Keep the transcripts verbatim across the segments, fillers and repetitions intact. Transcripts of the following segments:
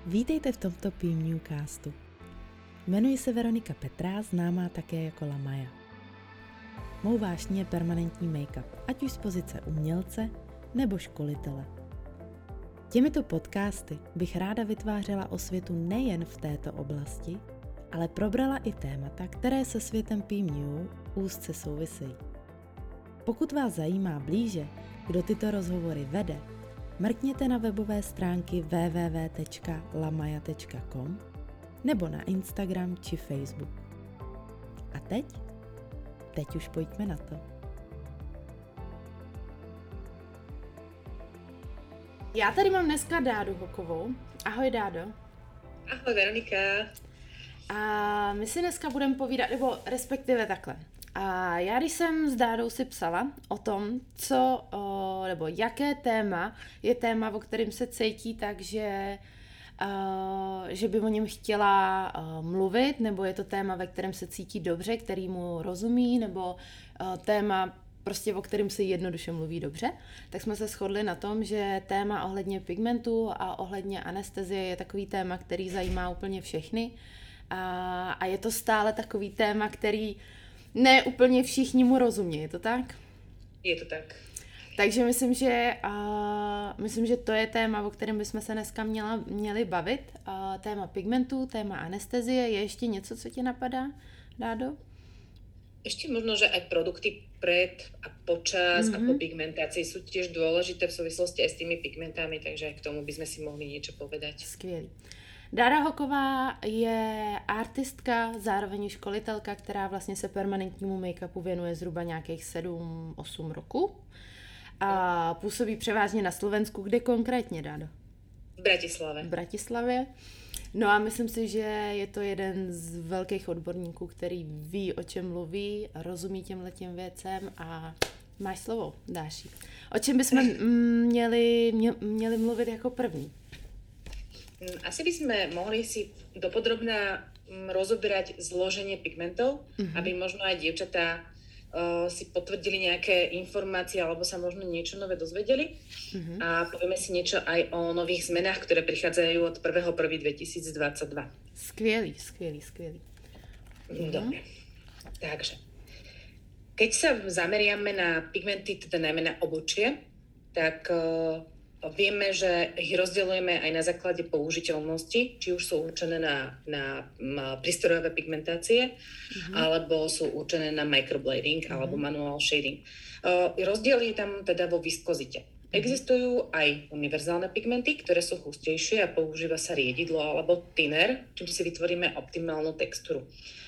Vítejte v tomto PimNewcastu. Jmenuji se Veronika Petrá, známá také jako La Maya. Mou vášní je permanentní make-up, ať už z pozice umělce nebo školitele. Těmito podcasty bych ráda vytvářela osvětu nejen v této oblasti, ale probrala i témata, které se světem PimNew úzce souvisejí. Pokud vás zajímá blíže, kdo tyto rozhovory vede, mrkněte na webové stránky w w w tečka lamaya tečka com nebo na Instagram či Facebook. A teď? Teď už pojďme na to. Já tady mám dneska Dádu Hokovou. Ahoj Dádo. Ahoj Veronika. A my si dneska budeme povídat, nebo respektive takhle. A já když jsem s Dádou si psala o tom, co, o, nebo jaké téma je téma, o kterém se cítí tak, že, o, že by o něm chtěla o, mluvit, nebo je to téma, ve kterém se cítí dobře, který mu rozumí, nebo o, téma, prostě o kterém se jednoduše mluví dobře, tak jsme se shodli na tom, že téma ohledně pigmentu a ohledně anestezie je takový téma, který zajímá úplně všechny. A, a je to stále takový téma, který ne úplně všichni mu rozumí, je to tak? Je to tak. Takže myslím, že uh, myslím, že to je téma, o kterém bychom se dneska měla, měli bavit. Uh, téma pigmentu, téma anestezie. Je ještě něco, co tě napadá, Dádo? Ešte možno, že aj produkty pred a počas mm-hmm. a po pigmentácii sú tiež dôležité v súvislosti aj s tými pigmentami, takže aj k tomu by sme si mohli niečo povedať. Skvělý. Dáda Hoková je artistka, zároveň školitelka, která vlastně se permanentnímu make-upu věnuje zhruba nějakých sedm osm roků. A působí převážně na Slovensku. Kde konkrétně, Dádo? V Bratislave. V Bratislavě. No a myslím si, že je to jeden z velkých odborníků, který ví, o čem mluví, rozumí těmhletěm věcem a máš slovo, Dáši. O čem bychom měli, měli mluvit jako první? Asi by sme mohli si dopodrobná rozoberať zloženie pigmentov, mm-hmm. aby možno aj dievčatá uh, si potvrdili nejaké informácie alebo sa možno niečo nové dozvedeli. Mm-hmm. A povieme si niečo aj o nových zmenách, ktoré prichádzajú od prvého prvého dvetisícdvadsaťdva. Skvělý, skvělý, skvělý. Mm-hmm. Dobre. Takže, keď sa zameriame na pigmenty, teda najmä na obočie, tak uh, vieme, že ich rozdeľujeme aj na základe použiteľnosti, či už sú určené na, na, na prístrojové pigmentácie, mm-hmm. alebo sú určené na microblading mm-hmm. alebo manual shading. Uh, rozdiel je tam teda vo viskozite. Mm-hmm. Existujú aj univerzálne pigmenty, ktoré sú hustejšie a používa sa riedidlo alebo thinner, čím si vytvoríme optimálnu textúru.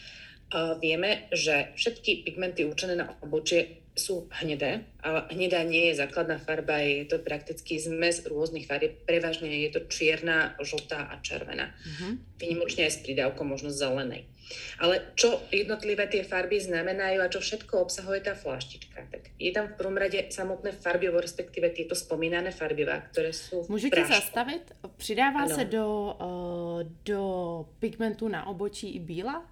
Uh, vieme, že všetky pigmenty určené na obočie sú hnedé, ale hnedá nie je základná farba, je to prakticky zmes rôznych farieb, prevažne je to čierna, žltá a červená. Uh-huh. Výnimočne aj s pridávkou možno zelenej. Ale čo jednotlivé tie farby znamenajú a čo všetko obsahuje tá fláštička? Tak je tam v prvom rade samotné farbivo, respektíve tieto spomínané farbivá, ktoré sú Můžu tě zastavit? Přidává ano. se do, uh, do pigmentu na obočí i bíla?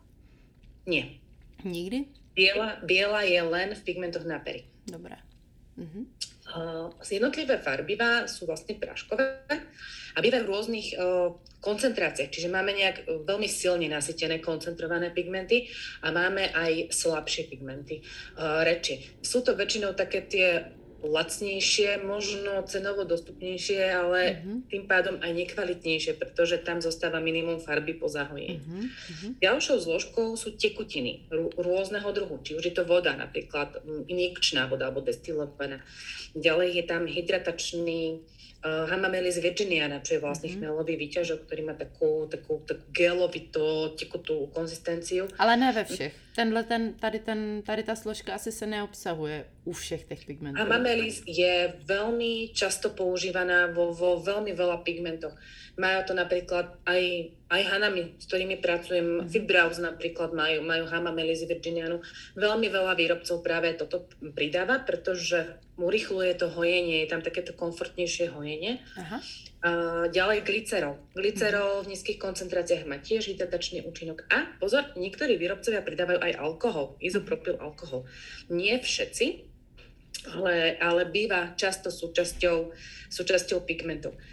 Nie. Nikdy? Biela, biela je len v pigmentoch na pery. Dobré. Uh-huh. Uh, jednotlivé farbivá sú vlastne práškové a bývajú v rôznych uh, koncentráciách. Čiže máme nejak uh, veľmi silne nasytené koncentrované pigmenty a máme aj slabšie pigmenty, uh, rečie. Sú to väčšinou také tie lacnejšie, možno cenovo dostupnejšie, ale uh-huh. tým pádom aj nekvalitnejšie, pretože tam zostáva minimum farby po zahojení. Uh-huh. Uh-huh. Ďalšou zložkou sú tekutiny rô- rôzneho druhu, či už je to voda, napríklad injekčná voda alebo destilovaná. Ďalej je tam hydratačný uh, Hamamelis virginiana, čo je vlastne uh-huh. chmelový výťažok, ktorý má takú, takú, takú gelovito, tekutú konzistenciu. Ale ne ve všech. Tenhle, ten, tady, ten, tady ta složka asi se neobsahuje u všech těch pigmentů. Hamamelis je veľmi často používaná vo, vo veľmi veľa pigmentoch. Majú to napríklad aj, aj hanami, s ktorými pracujem, mm-hmm. Fibraus napríklad majú, majú Hamamelis virginianu. Veľmi veľa výrobcov práve toto pridáva, pretože urychluje to hojenie, je tam takéto komfortnejšie hojenie. Aha. A ďalej glycerol. Glycerol v nízkych koncentráciách má tiež hydratačný účinok. A pozor, niektorí výrobcovia pridávajú aj alkohol, izopropyl alkohol. Nie všetci, ale, ale býva často súčasťou, súčasťou pigmentov.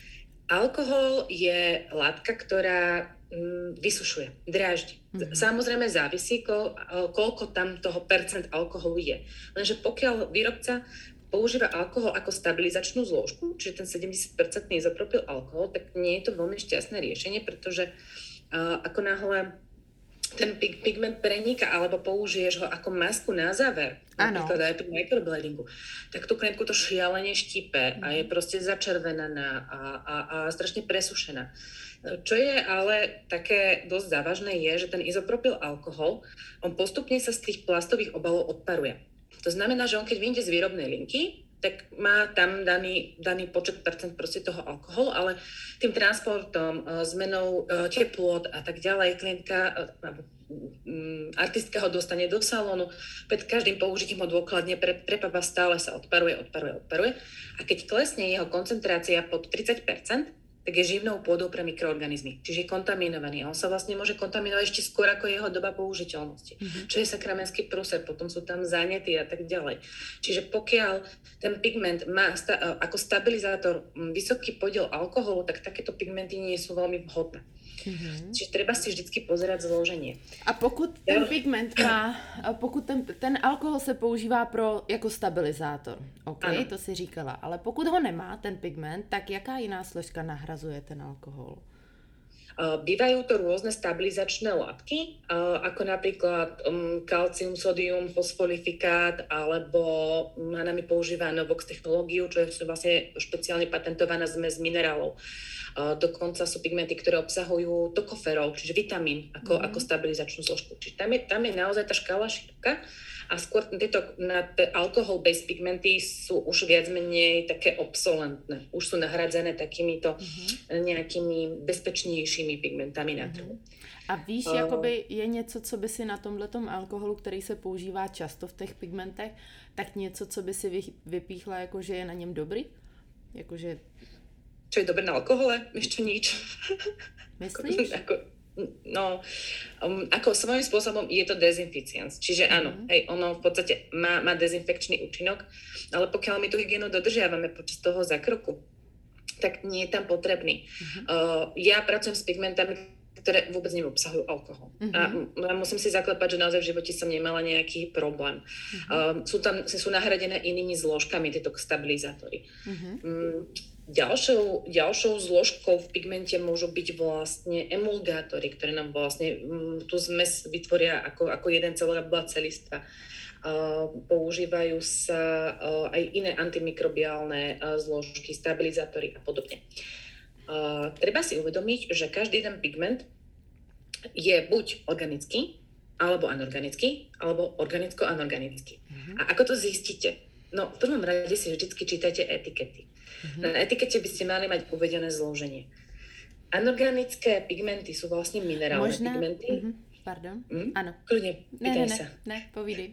Alkohol je látka, ktorá mm, vysušuje, dráždi. Mm-hmm. Samozrejme závisí, ko, koľko tam toho percent alkoholu je. Lenže pokiaľ výrobca používa alkohol ako stabilizačnú zložku, čiže ten sedemdesiat percent izopropyl alkohol, tak nie je to veľmi šťastné riešenie, pretože uh, ako náhle ten pig- pigment preníka alebo použiješ ho ako masku na záver, ano. Napríklad aj pri microbladingu, tak tú klientku to šialene štípe mm. a je proste začervenaná a, a, a strašne presušená. Čo je ale také dosť závažné je, že ten izopropyl alkohol, on postupne sa z tých plastových obalov odparuje. To znamená, že on keď vyjde z výrobnej linky, tak má tam daný, daný počet percent proste toho alkoholu, ale tým transportom, zmenou teplôt a tak ďalej, klientka, artistka ho dostane do salónu, pred každým použitím ho dôkladne pre, prepáva, stále sa odparuje, odparuje, odparuje. A keď klesne jeho koncentrácia pod tridsať percent, tak je živnou pôdou pre mikroorganizmy, čiže je kontaminovaný. A on sa vlastne môže kontaminovať ešte skôr ako jeho doba použiteľnosti. Mm-hmm. Čo je sakramenský prúser, potom sú tam zánety a tak ďalej. Čiže pokiaľ ten pigment má sta- ako stabilizátor vysoký podiel alkoholu, tak takéto pigmenty nie sú veľmi vhodné. Mm-hmm. Čiže treba si vždycky pozerať zloženie. A pokud ten pigment má, pokud ten, ten alkohol se používá pro, jako stabilizátor, ok, ano. To si říkala, ale pokud ho nemá, ten pigment, tak jaká jiná složka nahrazuje ten alkohol? Bývajú to rôzne stabilizačné látky, ako napríklad kalcium, sodium, fosfolifikát, alebo nami používa Novox technológiu, čo je vlastne špeciálne patentovaná zmes minerálov. Dokonca sú pigmenty, ktoré obsahujú tokoferol, čiže vitamín, ako, mm. ako stabilizačnú zložku. Čiže tam je, tam je naozaj tá škála široká. A skôr tieto alcohol-based pigmenty sú už viac menej také obsolentné. Už sú nahradzené takýmito uh-huh. nejakými bezpečnějšími pigmentami na trhu. A víš, uh, jakoby je něco, co by si na tomhletom alkoholu, který se používá často v těch pigmentech, tak něco, co by si vypíchla, jako že je na něm dobrý? Jakože... Čo je dobré na alkohole? Ešte nič. Myslíš? Ako... No, um, ako svojím spôsobom je to dezinficiens. Čiže áno, mm-hmm. hej, ono v podstate má, má dezinfekčný účinok, ale pokiaľ my tú hygienu dodržiavame počas toho zákroku, tak nie je tam potrebný. Mm-hmm. Uh, ja pracujem s pigmentami, ktoré vôbec neobsahujú alkohol. Mm-hmm. A musím si zaklepať, že naozaj v živote som nemala nejaký problém. Mm-hmm. Uh, sú tam sú nahradené inými zložkami tieto stabilizátory. Mm-hmm. Um, Ďalšou, ďalšou zložkou v pigmente môžu byť vlastne emulgátory, ktoré nám vlastne m, tú zmes vytvoria ako, ako jeden celok, bola celistva. Uh, používajú sa uh, aj iné antimikrobiálne uh, zložky, stabilizátory a podobne. Uh, treba si uvedomiť, že každý ten pigment je buď organický, alebo anorganický, alebo organicko-anorganický. Uh-huh. A ako to zistíte? No, v prvom rade si vždycky čítajte etikety. Mm-hmm. Na etikete by ste mali mať uvedené zloženie. Anorganické pigmenty sú vlastne minerálne Možná... pigmenty. Mm-hmm. Pardon? Mm? Áno. Kľudne, pýtaj ne, ne, sa. Ne, povídej.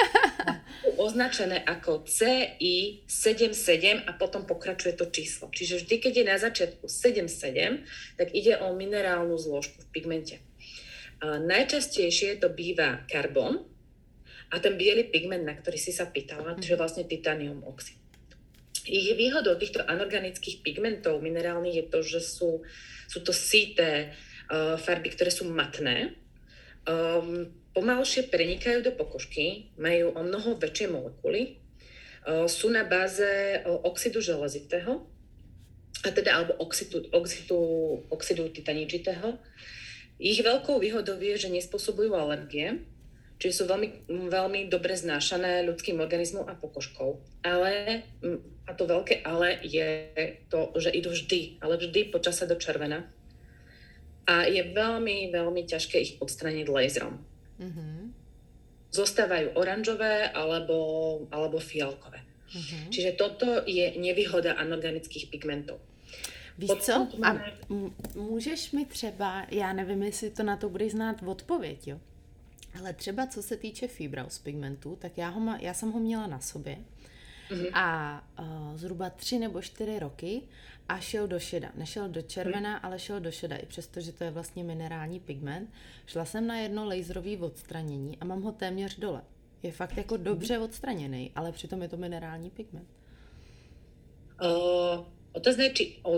Označené ako C I sedem sedem a potom pokračuje to číslo. Čiže vždy, keď je na začiatku sedem sedem, tak ide o minerálnu zložku v pigmente. A najčastejšie to býva karbon a ten biely pigment, na ktorý si sa pýtala, mm. čiže vlastne titanium oxid. Ich výhodou týchto anorganických pigmentov minerálnych je to, že sú, sú to síté uh, farby, ktoré sú matné, um, pomalšie prenikajú do pokožky, majú o mnoho väčšie molekuly, uh, sú na báze uh, oxidu železitého, a teda alebo oxidu, oxidu, oxidu titaničitého. Ich veľkou výhodou je, že nespôsobujú alergie, čiže sú veľmi, veľmi dobre znášané ľudským organizmom a pokožkou. Ale, a to veľké ale je to, že idú vždy, ale vždy po čase do červena. A je veľmi, veľmi ťažké ich odstrániť laserom. Mm-hmm. Zostávajú oranžové alebo, alebo fialkové. Mm-hmm. Čiže toto je nevýhoda anorganických pigmentov. Víš co? A můžeš mi třeba, já nevím, jestli to na to budeš znát odpověď, jo? Ale třeba co se týče Fibraus pigmentu, tak já, ho ma, já jsem ho měla na sobě mm-hmm. a uh, zhruba tři nebo čtyři roky a šel do šeda. Nešel do červená, mm. ale šel do šeda, i přesto, že to je vlastně minerální pigment. Šla jsem na jedno laserový odstranění a mám ho téměř dole. Je fakt jako dobře odstraněný, ale přitom je to minerální pigment. Uh, otázne je, či ozaj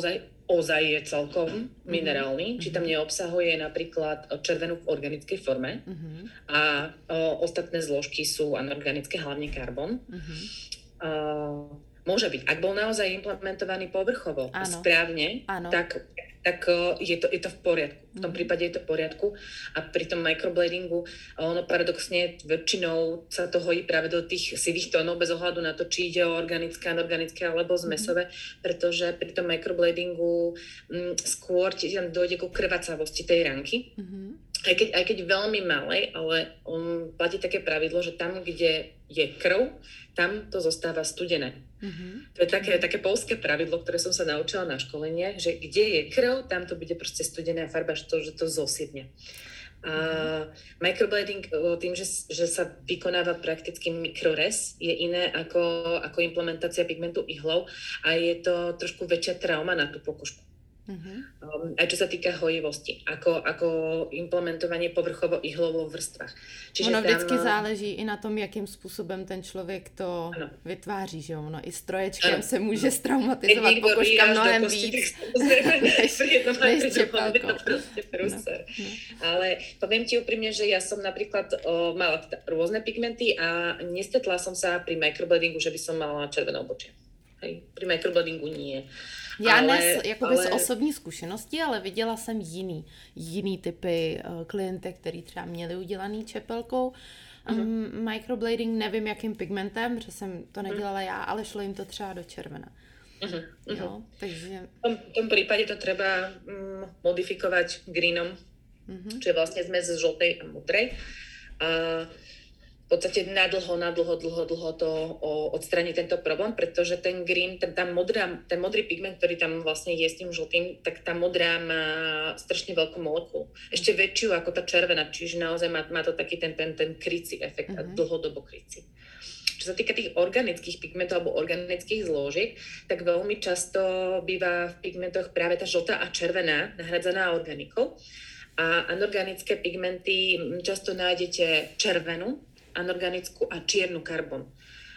ozaj je celkom minerálny, či tam neobsahuje napríklad červenú v organickej forme uh-huh. a o, ostatné zložky sú anorganické, hlavne karbon. Uh-huh. Uh, môže byť. Ak bol naozaj implementovaný povrchovo a správne, áno. tak, tak je, to, je to v poriadku. V tom prípade je to v poriadku. A pri tom microbladingu ono paradoxne väčšinou sa to hojí práve do tých sivých tónov bez ohľadu na to, či ide o organické, anorganické alebo zmesové, mm-hmm. pretože pri tom microbladingu m, skôr tam dojde ku krvacavosti tej ranky. Mm-hmm. Aj keď, aj keď veľmi malej, ale on platí také pravidlo, že tam, kde je krv, tam to zostáva studené. Uh-huh. To je také, také poľské pravidlo, ktoré som sa naučila na školeniach, že kde je krv, tam to bude proste studená farba, že to, že to zosypne. A uh-huh. microblading tým, že, že sa vykonáva prakticky mikrorez, je iné ako, ako implementácia pigmentu ihlou a je to trošku väčšia trauma na tú pokožku. Uh-huh. Um, aj čo sa týka hojivosti, ako, ako implementovanie povrchovo ihlovo v vrstvách. Čiže ono vždycky tam záleží i na tom, jakým způsobem ten člověk to ano. vytváří, že ono i stroječkem ano. se může straumatizovat pokožka mnohem víc. než čepelkou. Ale poviem ti úprimne, že ja som napríklad o, mala rôzne pigmenty a nestretla som sa pri microbladingu, že by som mala červené obočie. Hej, pri microbladingu nie. Já ale, ne jakoby ale... z osobní zkušenosti, ale viděla jsem jiný, jiný typy uh, klientek, který třeba měli udělaný čepelkou. Um, uh-huh. Microblading nevím jakým pigmentem, protože jsem to nedělala uh-huh. já, ale šlo jim to třeba do červena. Uh-huh. Uh-huh. Jo, takže... V tom, v tom prípade to treba um, modifikovať greenom, uh-huh. čo je vlastne zmes z žltej a modrej. A v podstate nadlho, nadlho, dlho, dlho to odstraní tento problém, pretože ten green, ten, tá modrá, ten modrý pigment, ktorý tam vlastne je s tým žltým, tak tá modrá má strašne veľkú molekulu. Ešte väčšiu ako tá červená, čiže naozaj má, má to taký ten, ten, ten krycí efekt a dlhodobo krycí. Čo sa týka tých organických pigmentov alebo organických zložiek, tak veľmi často býva v pigmentoch práve tá žltá a červená nahradzaná organikou. A anorganické pigmenty často nájdete červenú, anorganickú a čiernu karbon.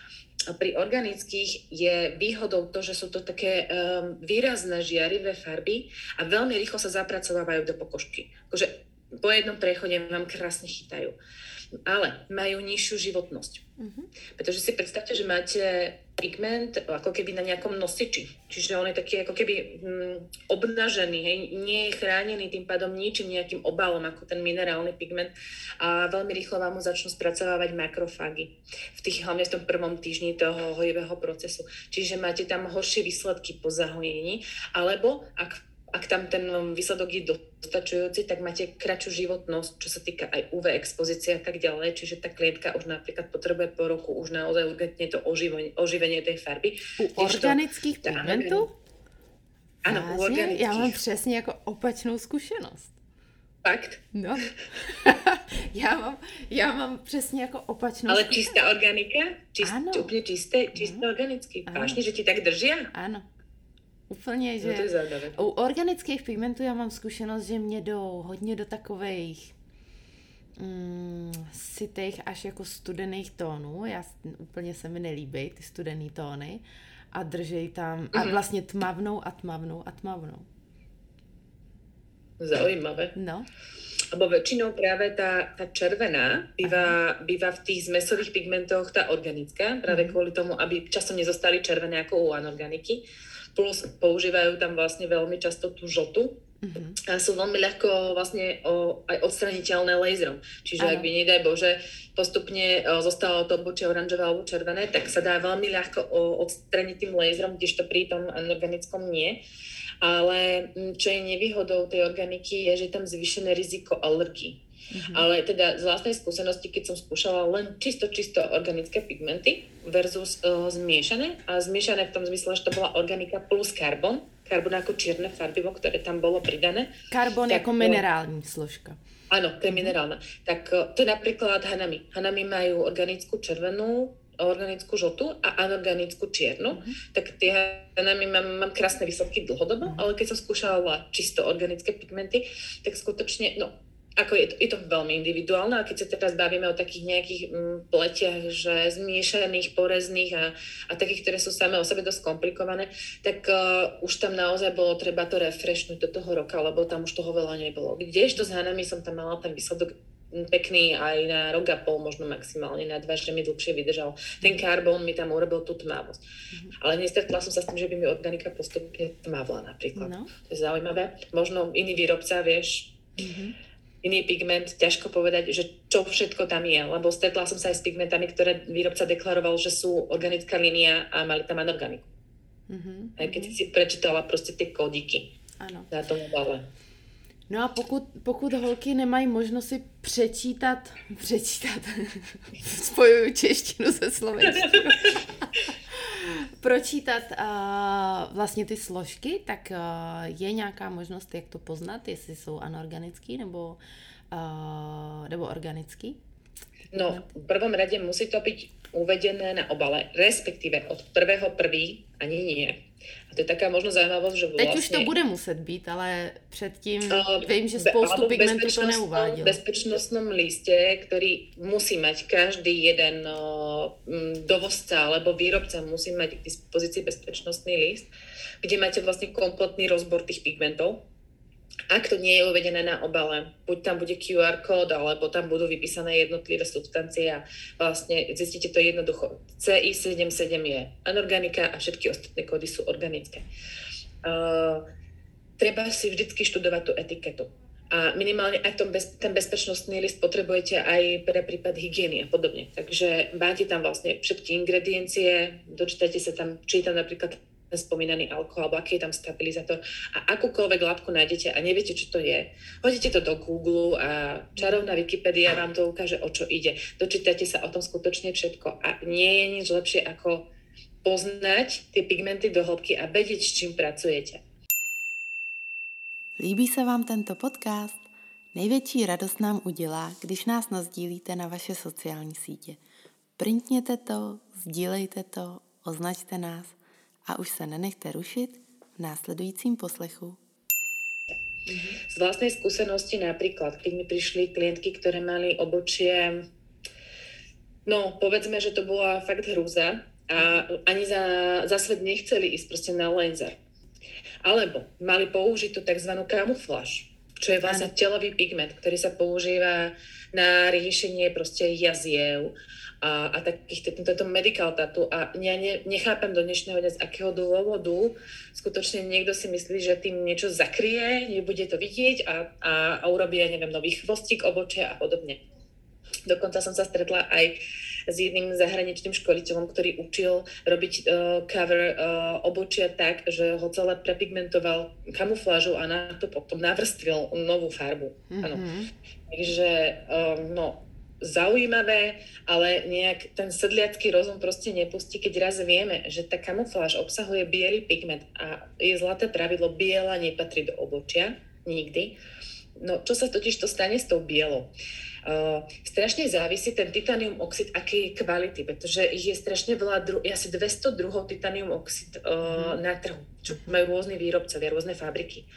A pri organických je výhodou to, že sú to také um, výrazné žiarivé farby a veľmi rýchlo sa zapracovávajú do pokožky. Akože po jednom prechode vám krásne chytajú. Ale majú nižšiu životnosť. Uh-huh. Pretože si predstavte, že máte pigment ako keby na nejakom nosiči. Čiže on je taký ako keby hm, obnažený, hej, nie je chránený tým pádom ničím nejakým obalom ako ten minerálny pigment a veľmi rýchlo vám mu začnú spracovávať makrofágy. V tých, hlavne v tom prvom týždni toho hojivého procesu. Čiže máte tam horšie výsledky po zahojení, alebo ak Ak tam ten výsledok je dostačujúci, tak máte kratšiu životnosť, čo sa týka aj ú vé expozície a tak ďalej. Čiže tá klientka už napríklad potrebuje po roku už naozaj urgentne to oživenie, oživenie tej farby. U organických pigmentů? Áno, u organických. Já mám přesně jako opačnou zkušenost. Fakt? No. já, mám, já mám přesně jako opačnou Ale zkušenost. čistá organika? Čist, úplne čisté, čisté no. organické. Vážně, že ti tak držia? Áno. Úplně, že no u organických pigmentů já mám zkušenost, že mě jdou hodně do takových mm, sytých až jako studených tónů. Já, úplně se mi nelíbí ty studený tóny a držej tam mm-hmm. a vlastně tmavnou a tmavnou a tmavnou. Zaujímavé. No. Lebo väčšinou práve tá, tá červená býva, býva v tých zmesových pigmentoch tá organická, práve kvôli tomu, aby časom nezostali červené ako u anorganiky. Plus používajú tam vlastne veľmi často tú žltu uh-huh. a sú veľmi ľahko vlastne o, aj odstraniteľné laserom. Čiže ano. Ak by, nedaj Bože, postupne o, zostalo to obočie oranžové alebo červené, tak sa dá veľmi ľahko o, odstraniť tým laserom, kdežto pri tom anorganickom nie. Ale čo je nevýhodou tej organiky, je, že je tam zvýšené riziko alergií. Uh-huh. Ale teda z vlastnej skúsenosti, keď som skúšala len čisto, čisto organické pigmenty versus uh, zmiešané, a zmiešané v tom zmysle, že to bola organika plus karbon, karbon ako čierne farbivo, ktoré tam bolo pridané. Karbon ako minerální složka. Áno, to je minerálna. Tak uh, to je napríklad hanami. Hanami majú organickú červenú, organickú žltú a anorganickú čiernu, uh-huh. tak tie hanami mám, mám krásne výsledky dlhodobo, uh-huh. ale keď som skúšala čisto organické pigmenty, tak skutočne, no, ako je to, je to veľmi individuálne, a keď sa teraz bavíme o takých nejakých mm, pletiach, že zmiešaných, porezných a, a takých, ktoré sú samé o sebe dosť komplikované, tak uh, už tam naozaj bolo treba to refreshnúť do toho roka, lebo tam už toho veľa nebolo. Kdežto s Hanami som tam mala ten výsledok pekný aj na rok a pol, možno maximálne na dva, že mi dlhšie vydržal. Ten karbón mi tam urobil tú tmavosť. Mm-hmm. Ale nestretla som sa s tým, že by mi organika postupne tmavla napríklad. No. To je zaujímavé. Možno iný výrobca, vieš, mm-hmm. iný pigment, ťažko povedať, že čo všetko tam je, lebo stretla som sa aj s pigmentami, ktoré výrobca deklaroval, že sú organická línia a mali tam anorganiku. Mm-hmm. Aj keď si prečítala proste tie kódiky na tom obale. No a pokud, pokud holky nemají možnost si přečítat, přečítat, spojuju češtinu se slovenštinou, pročítat uh, vlastně ty složky, tak uh, je nějaká možnost, jak to poznat, jestli jsou anorganický nebo, uh, nebo organický? No, v prvom rade musí to byť uvedené na obale, respektíve od prvého prvý ani nie. A to je taká možno zaujímavosť, že vlastne... Teď už to bude muset být, ale předtím uh, vím, že spoustu be, pigmentů to neuváděl. V bezpečnostnom liste, ktorý musí mať každý jeden uh, dovozca alebo výrobca musí mať k dispozícii bezpečnostný list, kde máte vlastne kompletný rozbor tých pigmentov. Ak to nie je uvedené na obale, buď tam bude kú ár kód, alebo tam budú vypísané jednotlivé substancie a vlastne zistíte to jednoducho. cé í sedemdesiatsedem je anorganika a všetky ostatné kódy sú organické. Uh, treba si vždycky študovať tú etiketu. A minimálne aj tom bez, ten bezpečnostný list potrebujete aj pre prípad hygieny a podobne. Takže máte tam vlastne všetky ingrediencie, dočítajte sa tam, či je tam napríklad ten spomínaný alkohol, alebo aký je tam stabilizátor a akúkoľvek látku nájdete a neviete, čo to je. Hodíte to do Google a čarovná Wikipédia vám to ukáže, o čo ide. Dočítajte sa o tom skutočne všetko a nie je nič lepšie, ako poznať tie pigmenty do hĺbky a vedieť, s čím pracujete. Líbí se vám tento podcast? Největší radost nám udělá, když nás nasdílíte na vaše sociální sítě. Printněte to, sdílejte to, označte nás a už se nenechte rušit v následujícím poslechu. Z vlastnej skúsenosti napríklad, keď mi prišli klientky, ktoré mali obočie, no povedzme, že to bola fakt hrúza a ani za, za svet nechceli ísť proste na laser. Alebo mali použitú tzv. Kamufláž, čo je vlastne telový pigment, ktorý sa používa na riešenie proste jaziev a, a takých, tento medical tattoo a ja ne, nechápem do dnešného dňa z akého dôvodu skutočne niekto si myslí, že tým niečo zakrie, nebude to vidieť a, a, a urobí, ja neviem, nový chvostík obočia a podobne. Dokonca som sa stretla aj s jedným zahraničným školiteľom, ktorý učil robiť uh, cover uh, obočia tak, že ho celé prepigmentoval kamuflážou a na to potom navrstvil novú farbu. Mm-hmm. Áno. Takže um, no zaujímavé, ale nejak ten sedliacký rozum proste nepustí, keď raz vieme, že tá kamufláž obsahuje biely pigment a je zlaté pravidlo, biela nepatrí do obočia, nikdy. No, čo sa totiž to stane s tou bielou? Uh, strašne závisí ten titanium oxid, akej kvality, pretože ich je strašne veľa, dru- je asi dvesto druhov titanium oxid uh, mm. na trhu, čo majú rôzni výrobcovia, rôzne fabriky.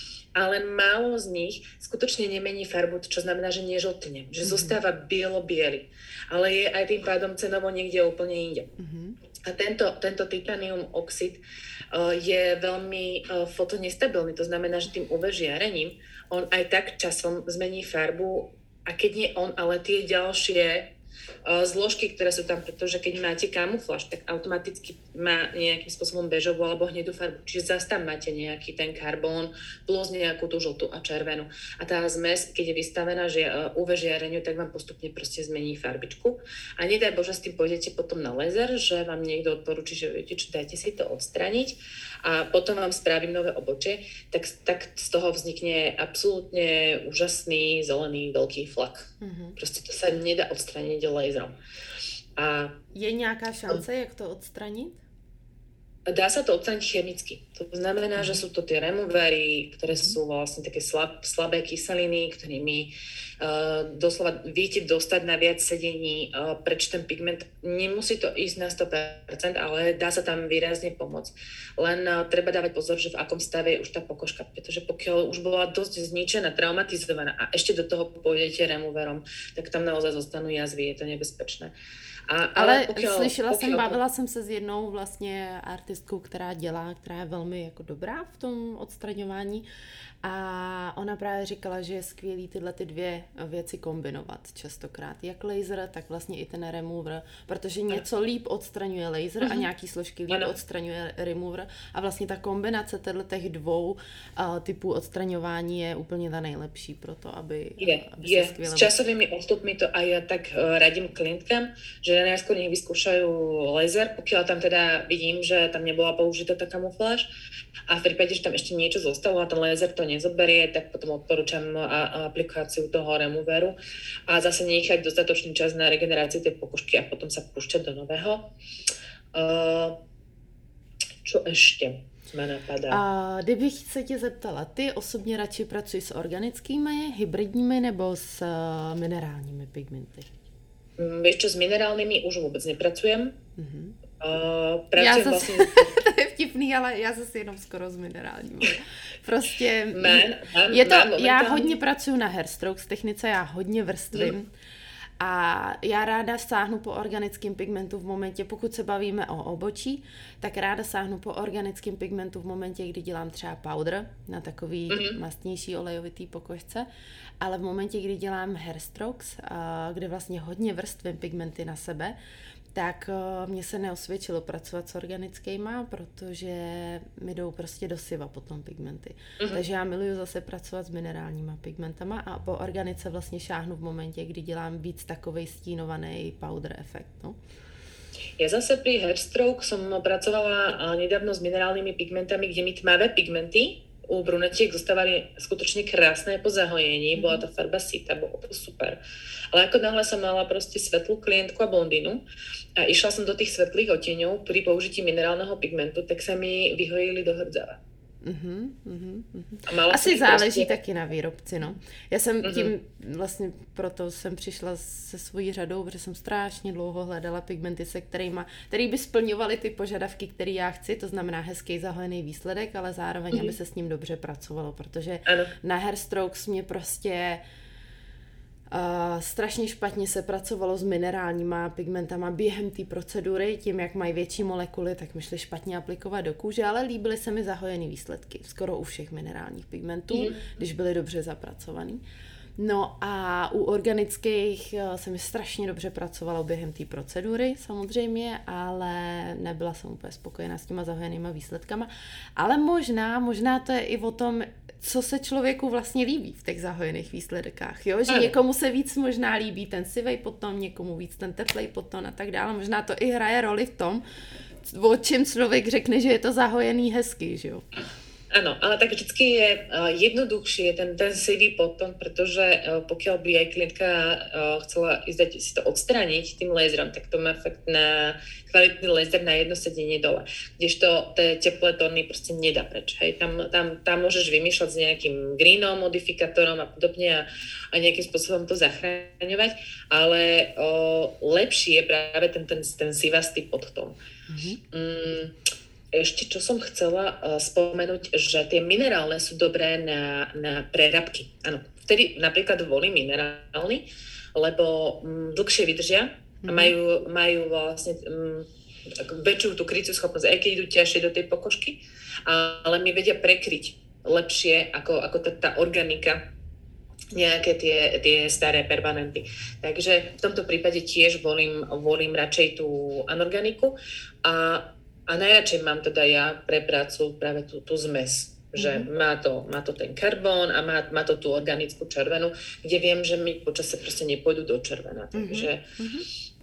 Ale málo z nich skutočne nemení farbu, čo znamená, že nežltne, že mm-hmm. zostáva bielo-biely, ale je aj tým pádom cenovo niekde úplne inde. Mm-hmm. A tento, tento titanium oxid uh, je veľmi uh, fotonestabilný, to znamená, že tým ú vé žiarením on aj tak časom zmení farbu, a keď nie on, ale tie ďalšie uh, zložky, ktoré sú tam, pretože keď máte kamufláž, tak automaticky má nejakým spôsobom bežovú alebo hnedú farbu. Čiže zase tam máte nejaký ten karbón plus nejakú tú žltú a červenú. A tá zmes, keď je vystavená že, uh, ú vé žiareniu, tak vám postupne proste zmení farbičku. A nedaj Bože, s tým pôjdete potom na laser, že vám niekto odporúči, že viete čo, dajte si to odstraniť a potom vám spravím nové obočie, tak, tak z toho vznikne absolútne úžasný zelený veľký flak. Mm-hmm. Proste to sa nedá odstraniť laserom. A je nějaká šance, jak to odstranit? Dá sa to odstrániť chemicky. To znamená, že sú to tie removery, ktoré sú vlastne také slab, slabé kyseliny, ktorými uh, doslova viete dostať na viac sedení uh, preč ten pigment. Nemusí to ísť na sto percent, ale dá sa tam výrazne pomôcť. Len uh, treba dávať pozor, že v akom stave je už tá pokožka, pretože pokiaľ už bola dosť zničená, traumatizovaná a ešte do toho pôjdete removerom, tak tam naozaj zostanú jazvy, je to nebezpečné. A, ale ale pokiaľ, slyšela pokiaľ... jsem, bavila jsem se s jednou vlastně artistkou, která dělá, která je velmi jako dobrá v tom odstraňování a ona právě říkala, že je skvělý tyhle ty dvě věci kombinovat častokrát, jak laser, tak vlastně i ten remover, protože něco líp odstraňuje laser a nějaký složky líp ano. odstraňuje remover a vlastně ta kombinace těch dvou uh, typů odstraňování je úplně ta nejlepší pro to, aby, je, aby je. se skvěle... S časovými odstupmi to aj ja tak uh, radím klientkám, že najskôr nech vyskúšajú laser, pokiaľ tam teda vidím, že tam nebola použitá tá kamufláž a v prípade, že tam ešte niečo zostalo a ten laser to nezoberie, tak potom odporúčam aplikáciu toho removeru a zase nechať dostatočný čas na regeneráciu tej pokožky a potom sa púšťať do nového. Uh, čo ešte ma napadá? A kdybych se tě zeptala, ty osobně radši pracuješ s organickými, hybridními nebo s uh, minerálními pigmenty? Vieš čo, s minerálnymi už vôbec nepracujem. Mm-hmm. Uh, pracujem já zase, vlastne... to je vtipný, ale já zase jenom skoro s minerálními. Prostě Man, man, je to, man, já hodně pracuji na hairstrokes technice, já hodně vrstvím. Mm. A já ráda sáhnu po organickém pigmentu v momentě, pokud se bavíme o obočí, tak ráda sáhnu po organickém pigmentu v momentě, kdy dělám třeba powder na takový mm-hmm. mastnější olejovitý pokožce, ale v momentě, kdy dělám hairstrokes, kde vlastně hodně vrstvím pigmenty na sebe, tak mně se neosvědčilo pracovat s organickýma, protože mi jdou prostě do siva potom pigmenty. Mm-hmm. Takže já miluju zase pracovat s minerálníma pigmentama a po organice vlastně šáhnu v momentě, kdy dělám víc takovej stínovaný powder efekt. No. Ja zase pri Hairstroke som pracovala nedávno s minerálnymi pigmentami, kde mi tmavé pigmenty u brunetiek zostávali skutočne krásne po zahojení, bola tá farba sita, bolo to super. Ale ako náhle som mala proste svetlú klientku a blondínu a išla som do tých svetlých odtieňov pri použití minerálneho pigmentu, tak sa mi vyhojili do hrdzava. Uhum, uhum, uhum. Asi záleží prostě... taky na výrobci, no. Já jsem uhum. tím, vlastně proto jsem přišla se svojí řadou, protože jsem strašně dlouho hledala pigmenty, se kterýma, který by splňovaly ty požadavky, které já chci, to znamená hezký zahojený výsledek, ale zároveň, uhum. aby se s ním dobře pracovalo, protože ano. na Hairstrokes mě prostě Uh, strašně špatně se pracovalo s minerálníma pigmentama během té procedury, tím, jak mají větší molekuly, tak mi šly špatně aplikovat do kůže, ale líbily se mi zahojený výsledky, skoro u všech minerálních pigmentů, mm. když byly dobře zapracovaný. No a u organických se mi strašně dobře pracovalo během té procedury samozřejmě, ale nebyla jsem úplně spokojená s těma zahojenýma výsledkama. Ale možná, možná to je i o tom, co se člověku vlastně líbí v těch zahojených výsledkách, jo? Že ano. Někomu se víc možná líbí ten sivej potom, někomu víc ten teplej potom a tak dále. Možná to i hraje roli v tom, o čem člověk řekne, že je to zahojený hezký, že jo? Áno, ale tak vždycky je uh, jednoduchšie ten, ten sivý potom, pretože uh, pokiaľ by aj klientka uh, chcela ísť si to odstrániť tým laserom, tak to má fakt na kvalitný laser na jedno sedenie dole. Kdežto tie teplé tóny proste nedá preč. Hej. Tam, tam, tam môžeš vymýšľať s nejakým greenom, modifikátorom a podobne a, a nejakým spôsobom to zachraňovať, ale uh, lepší je práve ten, ten, ten sivastý podtón. Mm-hmm. Mm, Ešte, čo som chcela uh, spomenúť, že tie minerálne sú dobré na, na prerabky. Áno, vtedy napríklad volím minerálny, lebo um, dlhšie vydržia a majú, majú vlastne um, väčšiu tú kryciu schopnosť, aj keď idú ťažšie do tej pokožky, ale mi vedia prekryť lepšie ako, ako tá, tá organika nejaké tie, tie staré permanenty. Takže v tomto prípade tiež volím, volím radšej tú anorganiku a A najradšej mám teda ja pre prácu práve tú, tú zmes, že mm-hmm. má, to, má to ten karbón a má, má to tú organickú červenú, kde viem, že mi počasie proste nepôjdu do červená. Mm-hmm. Takže... Mm-hmm.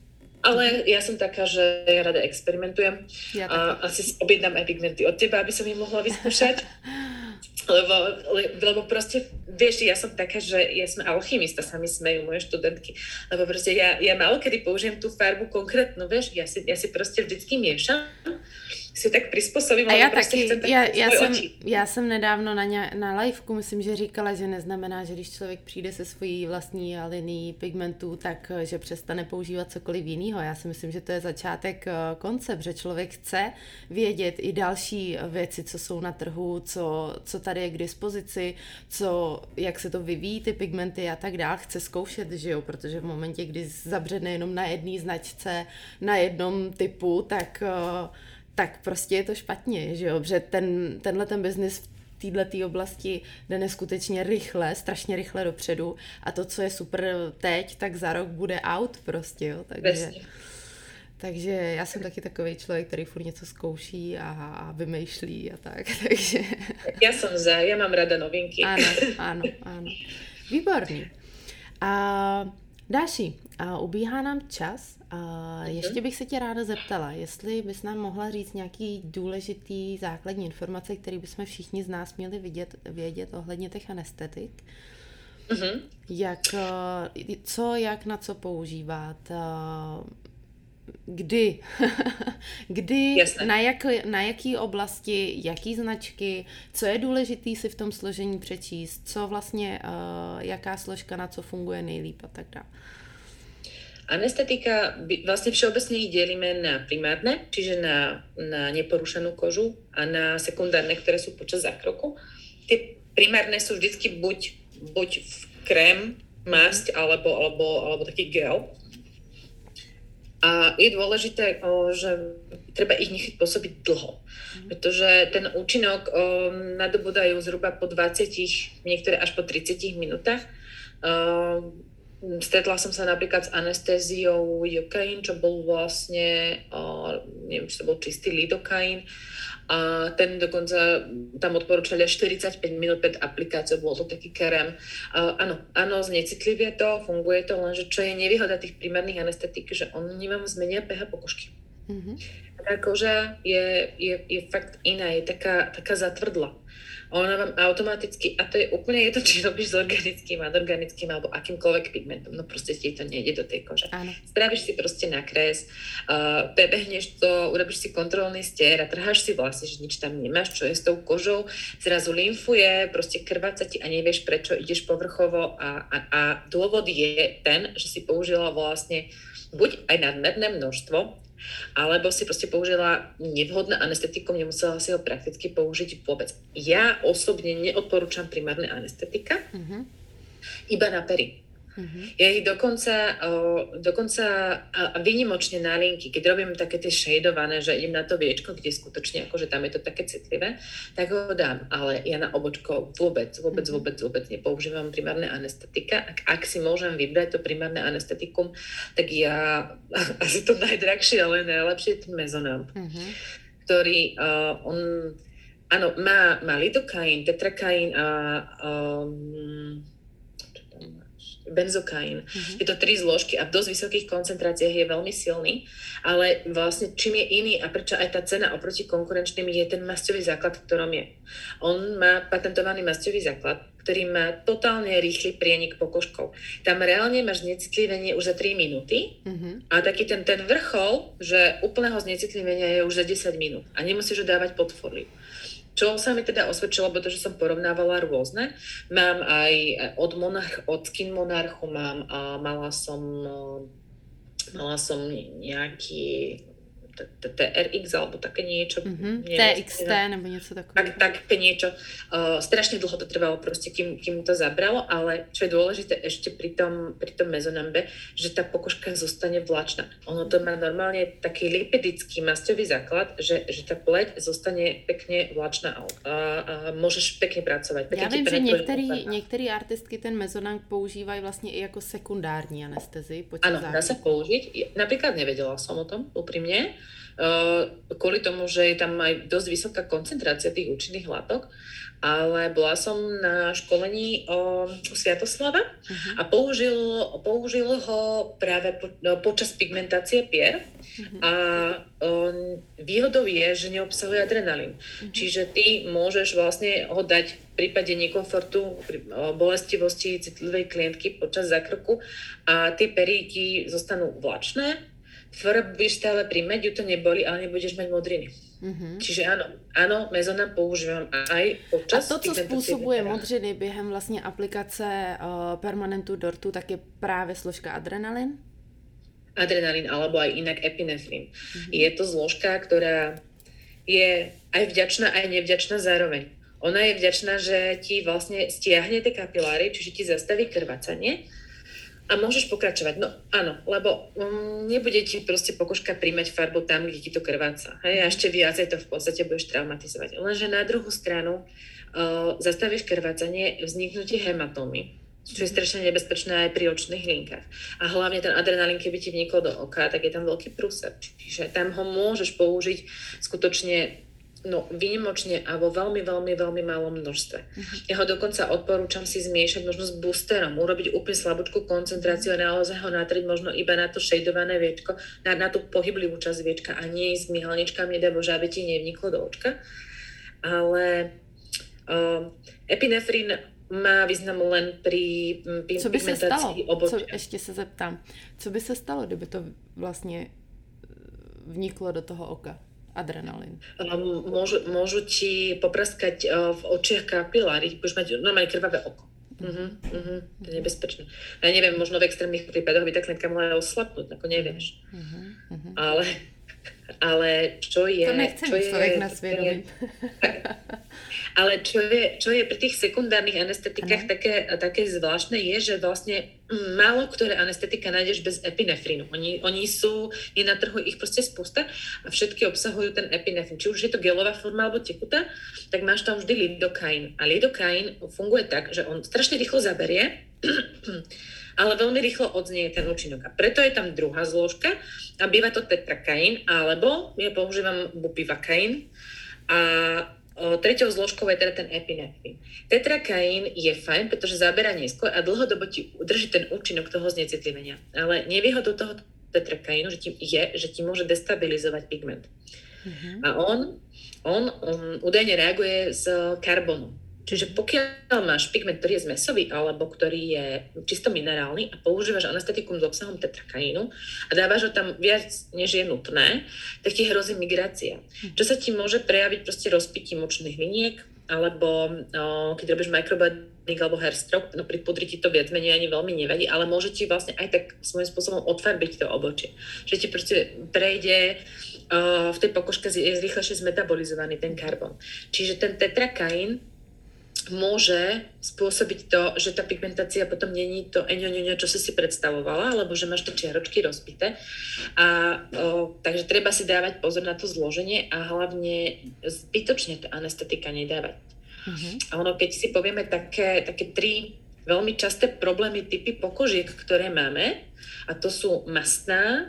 Ale ja som taká, že ja rada experimentujem ja a asi si objednám aj pigmenty od teba, aby som ich mohla vyskúšať. Lebo, lebo proste, vieš, ja som taká, že ja som alchymista, sa mi smejú moje študentky, lebo proste ja, ja málo kedy použijem tú farbu konkrétnu, vieš, ja si, ja si proste vždycky miešam si tak prispôsobím, a já prostě taky, chcem tak já, já, jsem, oči. já jsem nedávno na, ně, na liveku, myslím, že říkala, že neznamená, že když člověk přijde se svojí vlastní linií pigmentů, tak že přestane používat cokoliv jiného. Já si myslím, že to je začátek koncept, že člověk chce vědět i další věci, co jsou na trhu, co, co tady je k dispozici, co, jak se to vyvíjí, ty pigmenty a tak dál. Chce zkoušet, že jo, protože v momentě, kdy zabředne jenom na jedné značce, na jednom typu, tak tak prostě je to špatně, že jo, protože ten, tenhle ten biznis v této oblasti jde neskutečně rychle, strašně rychle dopředu a to, co je super teď, tak za rok bude out prostě, jo, takže, takže já jsem taky takový člověk, který furt něco zkouší a, a vymýšlí a tak, takže... Já jsem za, já mám ráda novinky. Ano, ano, ano. Výborný. A Dáši, a ubíhá nám čas. A ještě bych se tě ráda zeptala, jestli bys nám mohla říct nějaký důležitý základní informace, které bychom všichni z nás měli vidět, vědět ohledně těch anestetik. Mm-hmm. Jak, co, jak na co používat, kdy, kdy, na, jak, na jaký oblasti, jaký značky, co je důležitý si v tom složení přečíst, co vlastně, jaká složka na co funguje nejlíp a tak dále. Anestetika, vlastne všeobecne ich delíme na primárne, čiže na, na neporušenú kožu a na sekundárne, ktoré sú počas zákroku. Tie primárne sú vždycky buď, buď v krém, masť alebo, alebo, alebo taký gel. A je dôležité, že treba ich nechať pôsobiť dlho, pretože ten účinok nadobúdajú zhruba po dvadsiatich, niektoré až po tridsiatich minútach. Stretla som sa napríklad s anestéziou Jokain, čo bol vlastne, uh, neviem, či to bol čistý lidokain, a ten dokonca tam odporúčali až štyridsaťpäť minút pred aplikáciou, bol to taký krém. Uh, áno, áno, znecitlivie to, funguje to, lenže čo je nevýhoda tých primárnych anestetík, že oni vám zmenia pH pokožky. Mm-hmm. Tá koža je, je, je fakt iná, je taká, taká zatvrdla. Ona vám automaticky, a to je úplne jedno, či robíš s organickým, anorganickým alebo akýmkoľvek pigmentom, no proste ti to nejde do tej kože. Áno. Spravíš si proste nakres, uh, prebehneš to, urobíš si kontrolný stier a trháš si vlasy, že nič tam nemáš, čo je s tou kožou, zrazu lymfuje, proste krváca ti a nevieš, prečo ideš povrchovo a, a, a dôvod je ten, že si použila vlastne buď aj nadmerné množstvo, alebo si proste použila nevhodné anestetikum, nemusela si ho prakticky použiť vôbec. Ja osobne neodporúčam primárne anestetika, uh-huh. iba na pery. Uh-huh. Ja ich dokonca, uh, dokonca a výnimočne na linky, keď robím také tie shadované, že idem na to viečko, kde skutočne akože tam je to také citlivé, tak ho dám, ale ja na obočko vôbec, vôbec, uh-huh. vôbec, vôbec nepoužívam primárne anestetika. Ak, ak si môžem vybrať to primárne anestetikum, tak ja, asi to najdrahšie, ale najlepšie je ten Mezonem, uh-huh. ktorý, uh, on, áno, má, má lidokain, tetrakain a um, benzokain. Uh-huh. Je to tri zložky a v dosť vysokých koncentráciách je veľmi silný, ale vlastne čím je iný a prečo aj tá cena oproti konkurenčným je ten masťový základ, v ktorom je. On má patentovaný masťový základ, ktorý má totálne rýchly prienik pokožkou. Tam reálne máš znecitlivenie už za tri minúty uh-huh. a taký ten, ten vrchol, že úplného znecitlivenia je už za desať minút a nemusíš ho dávať pod fóliu. Čo sa mi teda osvedčilo, pretože som porovnávala rôzne. Mám aj od, monarch, od Skin Monarchu, mám a mala som, mala som nejaký té er iks alebo také niečo. Mm-hmm. té iks té nebo něco takového. Tak, také niečo. Uh, strašne dlho to trvalo proste, kým, kým to zabralo, ale čo je dôležité ešte pri tom, pri tom Mezonambe, že tá pokožka zostane vláčna. Ono to má normálne taký lipidický masťový základ, že, že tá pleť zostane pekne vláčna a, a môžeš pekne pracovať. Pekne Já vím, že některý, některý artistky ten Mezonam používají vlastně i jako sekundární anestezii. Áno, dá sa použiť. Napríklad nevedela som o tom, úprimne. Uh, kvôli tomu, že je tam aj dosť vysoká koncentrácia tých účinných látok, ale bola som na školení o, o Sviatoslava uh-huh. a použil, použil ho práve po, no, počas pigmentácie pier uh-huh. a um, výhodou je, že neobsahuje adrenalín. Uh-huh. Čiže ty môžeš vlastne ho dať v prípade nekomfortu, bolestivosti citlivej klientky počas zákroku a tie períky zostanú vláčné. Tvor budeš stále príjmať, ju to neboli, ale nebudeš mať modriny. Mm-hmm. Čiže áno, áno, mezonam používam aj počas. A to, co způsobuje modřiny během vlastně aplikace uh, permanentu dortu, tak je právě složka adrenalin? Adrenalín, alebo aj inak epinefrín. Mm-hmm. Je to zložka, ktorá je aj vďačná, aj nevďačná zároveň. Ona je vďačná, že ti vlastne stiahne tie kapiláry, čiže ti zastaví krvácanie a môžeš pokračovať. No áno, lebo um, nebude ti proste pokožka príjmať farbu tam, kde ti to krváca. Hej? A ešte viacej to v podstate budeš traumatizovať. Lenže na druhú stranu uh, zastavíš krvácanie, vzniknutie hematómy, čo je strašne nebezpečné aj pri očných linkách. A hlavne ten adrenalín, keby ti vnikol do oka, tak je tam veľký prúser. Čiže tam ho môžeš použiť skutočne no, výnimočne a vo veľmi, veľmi, veľmi malom množstve. Uh-huh. Ja ho dokonca odporúčam si zmiešať možno s boosterom, urobiť úplne slabúčku koncentráciu a naozaj ho natriť možno iba na to šejdované viečko, na, na tú pohyblivú časť viečka a nie s myhalničkami, nedaj Bože, aby ti nevniklo do očka. Ale um, epinefrín má význam len pri pigmentácii obočia. Co, ještě se zeptám, co by se stalo, kdyby to vlastně vniklo do toho oka? Adrenalín. Um, môžu, môžu ti popraskať uh, v očiach kapiláry, budeš mať normálne krvavé oko. Uh-huh, uh-huh, to je nebezpečné. Ja neviem, možno v extrémnych prípadoch by tá klientka mohla oslabnúť, ako nevieš. Uh-huh, uh-huh. Ale, ale čo je... To nechcem človek na svedomí. Ale čo je, čo je pri tých sekundárnych anestetikách také, také zvláštne je, že vlastne málo ktoré anestetika nájdeš bez epinefrínu. Oni, oni sú, je na trhu ich proste spústa a všetky obsahujú ten epinefrín. Či už je to gelová forma alebo tekutá, tak máš tam vždy lidokain. A lidokain funguje tak, že on strašne rýchlo zaberie, ale veľmi rýchlo odznie ten účinok. A preto je tam druhá zložka a býva to tetrakain, alebo ja používam bupivakain a O, treťou zložkou je teda ten epinefrín. Tetrakain je fajn, pretože zabera neskôr a dlhodobo ti udrží ten účinok toho znecitlivenia. Ale nevýhodou toho tetrakainu že ti je, že ti môže destabilizovať pigment. Mm-hmm. A on, on um, údajne reaguje s karbónom. Čiže pokiaľ máš pigment, ktorý je zmesový alebo ktorý je čisto minerálny a používaš anestetikum s obsahom tetrakainu a dávaš ho tam viac, než je nutné, tak ti hrozí migrácia. Čo sa ti môže prejaviť proste rozpitím očných liniek alebo o, keď robíš microblading alebo hair stroke, no pri pudri ti to viac menej ani veľmi nevadí, ale môže ti vlastne aj tak svojím spôsobom odfarbiť to obočie. Že ti proste prejde o, v tej pokožke je rýchlejšie zmetabolizovaný ten karbón. Čiže ten tetrakain môže spôsobiť to, že tá pigmentácia potom není to eňoňoňo, čo si si predstavovala, alebo že máš tie čiaročky rozbité. A, o, takže treba si dávať pozor na to zloženie a hlavne zbytočne tá anestetika nedávať. Uh-huh. A ono, keď si povieme také, také tri veľmi časté problémy, typy pokožiek, ktoré máme, a to sú mastná,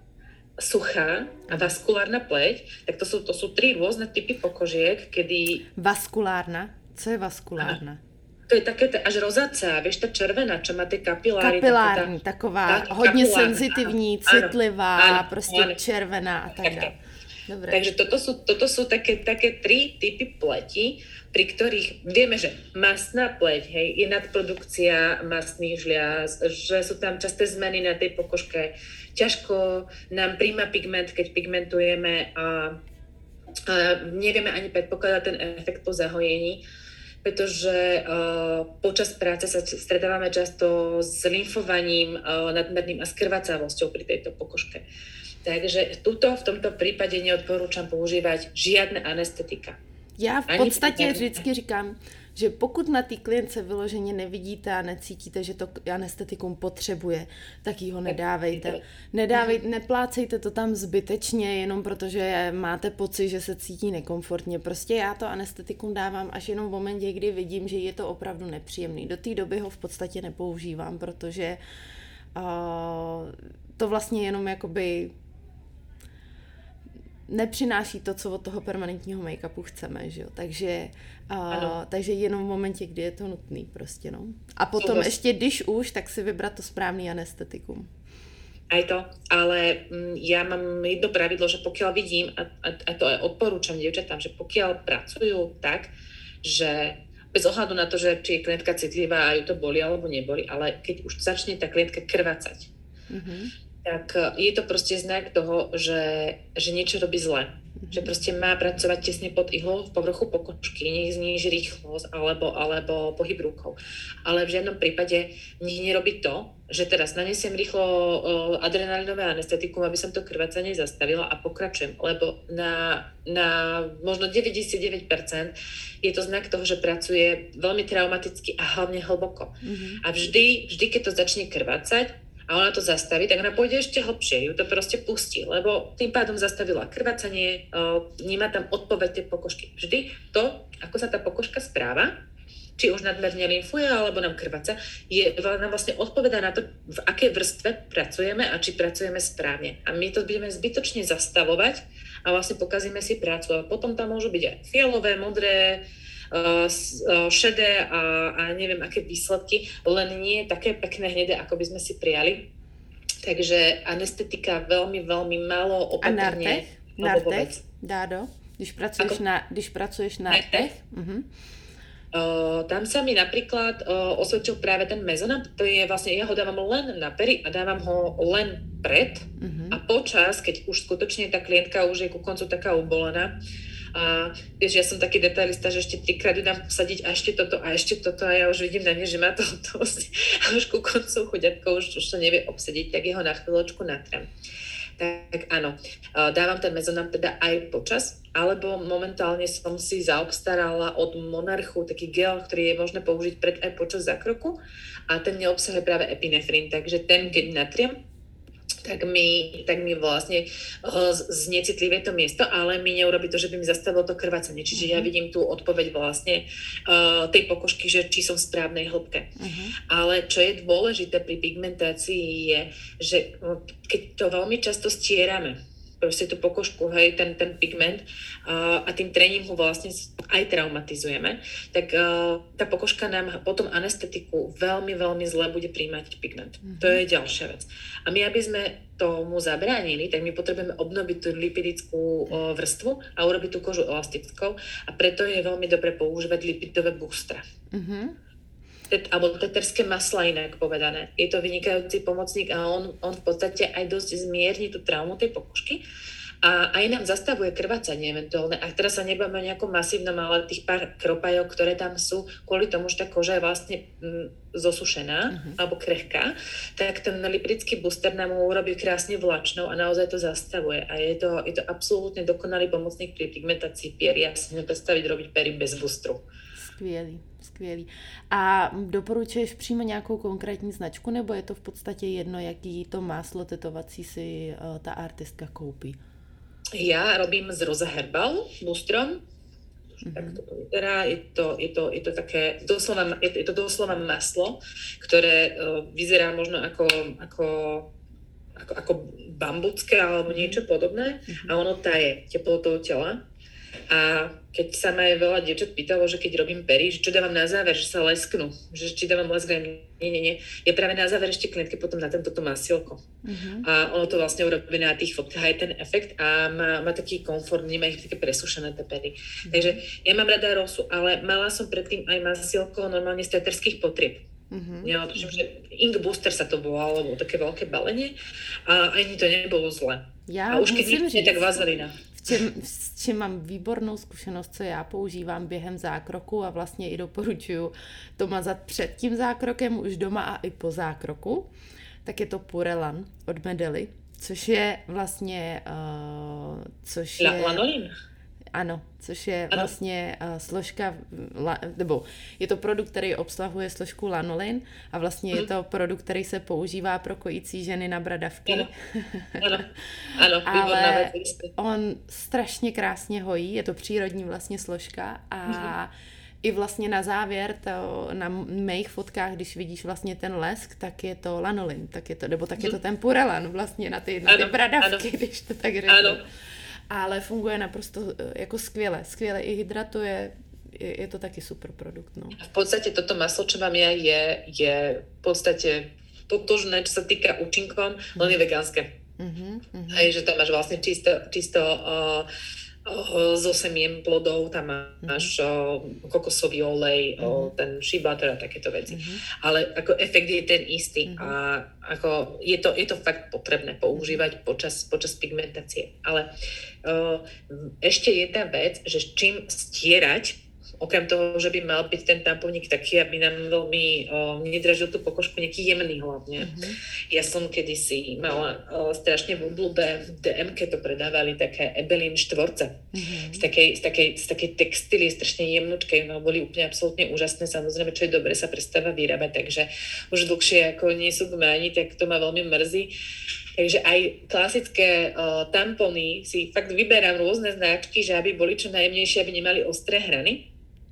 suchá a vaskulárna pleť, tak to sú, to sú tri rôzne typy pokožiek, kedy... Vaskulárna? Co je vaskulárna? To je také až rozácá, vieš, tá červená, čo má tie kapiláry. Kapilární, tá, taková tá, hodně kapilárna, senzitivní, áno, citlivá, áno, prostě áno, červená a tak dále. Dobre. Takže toto sú, toto sú také, také tri typy pleti, pri ktorých vieme, že mastná pleť, hej, je nadprodukcia mastných žliaz, že sú tam časté zmeny na tej pokožke, ťažko nám príjma pigment, keď pigmentujeme a Uh, nevieme ani predpokladať ten efekt po zahojení, pretože uh, počas práce sa stretávame často s lymfovaním uh, nadmerným a s krvácavosťou pri tejto pokožke. Takže tuto v tomto prípade neodporúčam používať žiadne anestetika. Já v podstatě vždycky říkám, že pokud na té klientce vyloženě nevidíte a necítíte, že to anestetikum potřebuje, tak jí ho nedávejte. Nedávejte, neplácejte to tam zbytečně, jenom protože máte pocit, že se cítí nekomfortně. Prostě já to anestetikum dávám až jenom v momentě, kdy vidím, že je to opravdu nepříjemný. Do té doby ho v podstatě nepoužívám, protože uh, to vlastně jenom jakoby nepřináší to, co od toho permanentního make-upu chceme, že jo, takže, uh, takže jenom v momentě, kdy je to nutný prostě, no. A potom Súhlas. Ještě, když už, tak si vybrat to správný anestetikum. Aj to, ale m, ja mám jedno pravidlo, že pokiaľ vidím, a, a, a to aj odporúčam dievčatám, že pokiaľ pracujú tak, že bez ohľadu na to, že či je klientka citlivá a ju to boli alebo neboli, ale keď už začne tá klientka krvácať, mm-hmm. tak je to proste znak toho, že, že niečo robí zle. že proste má pracovať tesne pod ihlou v povrchu pokožky, nech zníži rýchlosť alebo, alebo pohyb rukou. Ale v žiadnom prípade nech nerobí to, že teraz nanesiem rýchlo adrenalinové anestetikum, aby som to krvácanie zastavila a pokračujem, lebo na, na možno deväťdesiatdeväť percent je to znak toho, že pracuje veľmi traumaticky a hlavne hlboko. Mm-hmm. A vždy, vždy, keď to začne krvácať, a ona to zastaví, tak ona pôjde ešte hlbšie, ju to proste pustí, lebo tým pádom zastavila krvácanie, nemá tam odpoveď tej pokožky. Vždy to, ako sa tá pokožka správa, či už nadmerne lymfuje, alebo nám krváca, je, nám vlastne odpovedá na to, v akej vrstve pracujeme a či pracujeme správne. A my to budeme zbytočne zastavovať a vlastne pokazíme si prácu. A potom tam môžu byť aj fialové, modré, Uh, uh, šedé a, a neviem aké výsledky, len nie také pekné hnedé, ako by sme si prijali. Takže anestetika veľmi, veľmi málo opatrne. A na rtech, Dádo? Když pracuješ, na, když pracuješ na rtech? Uh-huh. Uh, tam sa mi napríklad uh, osvedčil práve ten mezonab, to je vlastne, ja ho dávam len na pery a dávam ho len pred uh-huh. a počas, keď už skutočne tá klientka už je ku koncu taká ubolená. A vieš, ja som taký detailista, že ešte trikrát ju dám posadiť a ešte toto a ešte toto a ja už vidím na ne, že má to dosť a už ku koncu chuďatko už, už to nevie obsediť, tak jeho na chvíľočku natrem. Tak áno, dávam ten mezonam teda aj počas, alebo momentálne som si zaobstarala od Monarchu taký gel, ktorý je možné použiť pred aj počas zákroku a ten neobsahuje práve epinefrín, takže ten keď natriem, tak mi, tak mi vlastne uh, znecitlivie to miesto, ale mi neurobí to, že by mi zastavilo to krvácanie. Čiže ja vidím tú odpoveď vlastne uh, tej pokožky, že či som v správnej hĺbke. Uh-huh. Ale čo je dôležité pri pigmentácii je, že keď to veľmi často stierame, proste tú pokožku, hej, ten, ten pigment uh, a tým trením ho vlastne aj traumatizujeme, tak uh, tá pokožka nám potom anestetiku veľmi, veľmi zle bude príjmať pigment. Mm-hmm. To je ďalšia vec. A my, aby sme tomu zabránili, tak my potrebujeme obnoviť tú lipidickú uh, vrstvu a urobiť tú kožu elastickou a preto je veľmi dobre používať lipidové boostra. Mm-hmm. Alebo teterské masla, inak povedané. Je to vynikajúci pomocník a on, on v podstate aj dosť zmierni tú traumu tej pokožky a aj nám zastavuje krvácanie eventuálne. A teraz sa nebáme o nejakom masívnom, ale tých pár kropajov, ktoré tam sú, kvôli tomu, že tá koža je vlastne mm, zosušená uh-huh. alebo krehká, tak ten lipidický booster nám ho urobí krásne vlačnou a naozaj to zastavuje. A je to, je to absolútne dokonalý pomocník pri pigmentácii pier. Ja si nepredstaviť robiť pery bez boostru. Skvělý, skvělý. A doporučuješ přímo nějakou konkrétní značku, nebo je to v podstatě jedno, jaký to máslo tetovací si uh, ta artistka koupí? Ja robím z Rosa Herbal boostrom. Mm-hmm. Tak to vyzerá. Je to, je to, je to také doslova, je to, je to doslova maslo, ktoré uh, vyzerá možno ako, ako, ako, ako bambucké alebo niečo podobné mm-hmm. a ono taje teplotou tela. A keď sa ma aj veľa dievčat pýtalo, že keď robím pery, že čo dávam na záver, že sa lesknú, že či dávam lesk, nie, nie, nie. Ja práve na záver ešte klientke potom na tento masielko. Uh-huh. A ono to vlastne urobí na tých fotkách aj ten efekt a má, má taký komfort, nemá ich také presušené tie pery. Uh-huh. Takže ja mám rada rosu, ale mala som predtým aj masielko normálne z teterských potrieb. Uh-huh. Ja tuším, že Ink Booster sa to volalo, alebo také veľké balenie a ani to nebolo zle. Ja a už keď nie, tak vazelina. Čem, s čím mám výbornou zkušenost, co já používám během zákroku a vlastně i doporučuju to mazat před tím zákrokem, už doma a i po zákroku, tak je to Purelan od Medely, což je vlastně... Uh, což La, je... lanolin. Ano, což je ano. vlastně uh, složka, la, nebo je to produkt, který obsahuje složku lanolin a vlastně hmm. je to produkt, který se používá pro kojící ženy na bradavky. Ano, ano, ano. Ale on strašně krásně hojí, je to přírodní vlastně složka a hmm. i vlastně na závěr to, na mých fotkách, když vidíš vlastně ten lesk, tak je to lanolin, tak je to, nebo tak je to ten Purelan vlastně na ty, na ty ano, bradavky, ano. když to tak řeknu. Ano. Ale funguje naprosto jako skvěle. Skvěle i hydratuje, je, je to taky super produkt. No. V podstate toto maslo, čo mám ja, je, je v podstate totožné, čo sa týka účinkom, len je vegánske. Uh-huh, uh-huh. Hej, že tam máš vlastne čisto, čisto uh, zo semien plodov, tam máš mm-hmm. kokosový olej, mm-hmm. ten shea butter a takéto veci. Mm-hmm. Ale ako efekt je ten istý mm-hmm. a ako je to, je to fakt potrebné používať počas, počas pigmentácie. Ale uh, ešte jedna vec, že čím stierať, okrem toho, že by mal byť ten tamponík taký, aby nám veľmi uh, nedražil tú pokožku, nejaký jemný hlavne. Mm-hmm. Ja som kedysi mala uh, strašne v obľúbe, v dé emke to predávali také Ebelín štvorce. Mm-hmm. Z, takej, z, takej, z takej textíly, strašne jemnučkej, no boli úplne absolútne úžasné, samozrejme, čo je dobre, sa prestáva vyrábať, takže už dlhšie ako nie sú k máni, tak to ma veľmi mrzí. Takže aj klasické uh, tampony si fakt vyberám rôzne značky, že aby boli čo najjemnejšie, aby nemali ostré hrany.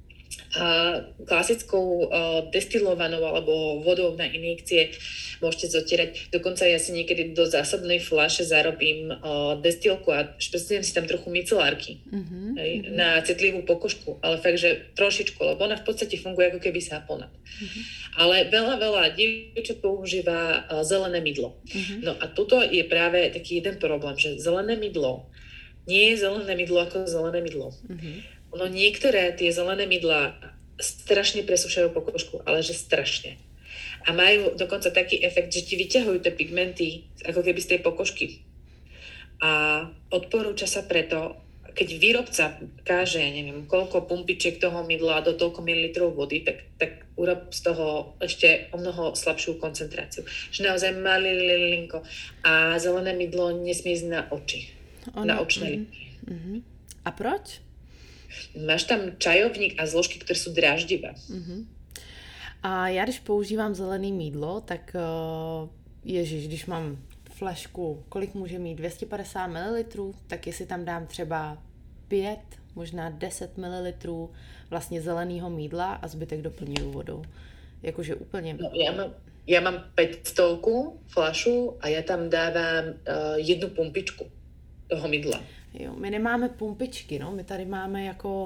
A klasickou uh, destilovanou alebo vodou na injekcie môžete zotierať. Dokonca ja si niekedy do zásobnej fľaše zarobím uh, destilku a špeciálne si tam trochu micelárky mm-hmm, hej, mm-hmm. na citlivú pokožku, ale fakt, že trošičku, lebo ona v podstate funguje ako keby saponát. Mm-hmm. Ale veľa, veľa dievčat používa uh, zelené mydlo. Mm-hmm. No a tuto je práve taký jeden problém, že zelené mydlo nie je zelené mydlo ako zelené mydlo. Mm-hmm. No niektoré tie zelené mydlá strašne presúšajú pokožku, ale že strašne. A majú dokonca taký efekt, že ti vyťahujú tie pigmenty ako keby z tej pokožky. A odporúča sa preto, keď výrobca káže, neviem, koľko pumpičiek toho mydla do toľko mililitrov vody, tak, tak urob z toho ešte o mnoho slabšiu koncentráciu. Že naozaj malilinko. A zelené mydlo nesmie ísť na oči. Ono, na očné linky. Mm-hmm. A proč? Máš tam čajovník a zložky, které jsou dráždivé. Uh-huh. A já, když používám zelený mýdlo, tak uh, ježiš, když mám flašku, kolik může mít, dvě stě padesát mililitrů, tak jestli tam dám třeba pět, možná deset mililitrů vlastně zeleného mýdla a zbytek doplňuju vodou. Jakože úplně... No, já mám, já mám päťstovku flašu a já tam dávám uh, jednu pumpičku toho mydla. Jo, my nemáme pumpičky, no, my tady máme jako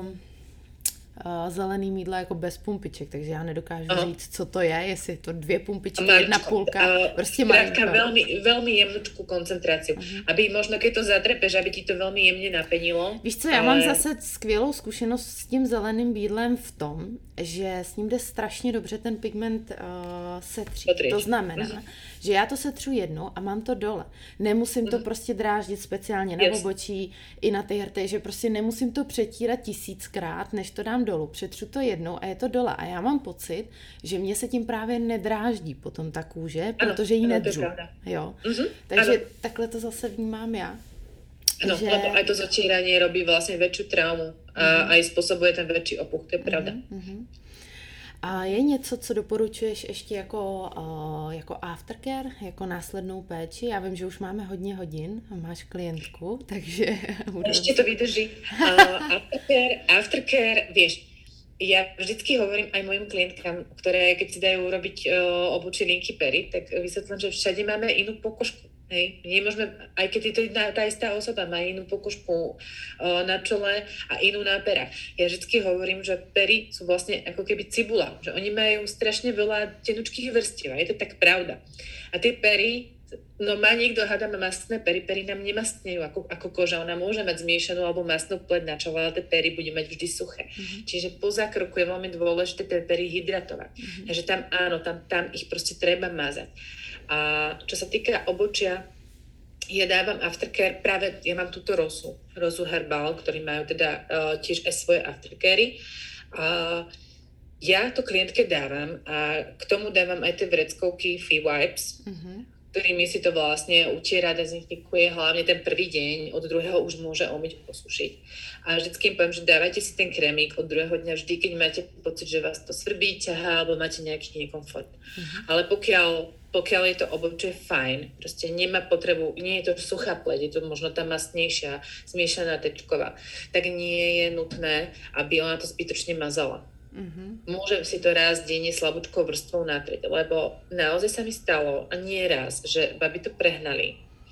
uh, zelený mýdlo jako bez pumpiček, takže já nedokážu Aha. říct, co to je, jestli je to dvě pumpičky, Marčko, jedna půlka, uh, prostě malinka. Veľmi, veľmi jemnučku koncentráciu, uh-huh. aby možno keď to zatrepeš, aby ti to velmi jemně napenilo. Víš co, já ale... mám zase skvělou zkušenost s tím zeleným mýdlem v tom, že s ním jde strašně dobře ten pigment uh, setřít. To znamená, uh-huh. že já to setřu jednou a mám to dole. Nemusím uh-huh. to prostě dráždit speciálně na yes. obočí i na ty hrty, že prostě nemusím to přetírat tisíckrát, než to dám dolů. Přetřu to jednou a je to dole. A já mám pocit, že mě se tím právě nedráždí potom ta kůže, protože ji nedřu. Jo. Uh-huh. Takže ano. takhle to zase vnímám já. No, že... lebo aj to zatíranie robí vlastne väčšiu traumu a uh-huh. aj spôsobuje ten väčší opuch, to je pravda. Uh-huh. A je něco, co doporučuješ ještě jako, uh, jako aftercare, jako následnou péči? Já vím, že už máme hodně hodin a máš klientku, takže... Ještě to vydrží. Uh, aftercare, aftercare, vieš, ja vždycky hovorím aj mojim klientkám, ktoré keď si dajú robiť uh, obučie linky pery, tak vysvetlím, že všade máme inú pokožku. Hej, nemôžeme, aj keď je to tá istá osoba, má inú pokožku uh, na čele a inú na perách. Ja vždycky hovorím, že pery sú vlastne ako keby cibula, že oni majú strašne veľa tenučkých vrstiev a je to tak pravda. A tie pery, no má niekto, hádame mastné pery, pery nám nemastnejú ako, ako koža, ona môže mať zmiešanú alebo mastnú pleť na čele, ale tie pery bude mať vždy suché. Mm-hmm. Čiže po zákroku je veľmi dôležité tie pery hydratovať. Mm-hmm. Takže tam áno, tam, tam ich proste treba mazať. A čo sa týka obočia, ja dávam aftercare, práve ja mám túto rosu, rosu Herbal, ktorí majú teda uh, tiež aj svoje aftercary. A ja to klientke dávam a k tomu dávam aj tie vreckovky Fee Wipes, uh-huh. ktorými si to vlastne utiera, dezinfikuje, hlavne ten prvý deň, od druhého už môže omyť, posušiť. A vždycky im poviem, že dávajte si ten krémik od druhého dňa vždy, keď máte pocit, že vás to svrbí, ťahá, alebo máte nejaký nekomfort. Uh-huh. Ale pokiaľ pokiaľ je to obočie fajn, proste nemá potrebu, nie je to suchá pleť, je to možno tá mastnejšia, zmiešaná tečková, tak nie je nutné, aby ona to zbytočne mazala. Mm-hmm. Môžem si to raz denne slabúčkou vrstvou natrieť, lebo naozaj sa mi stalo, a nie raz, že baby to prehnali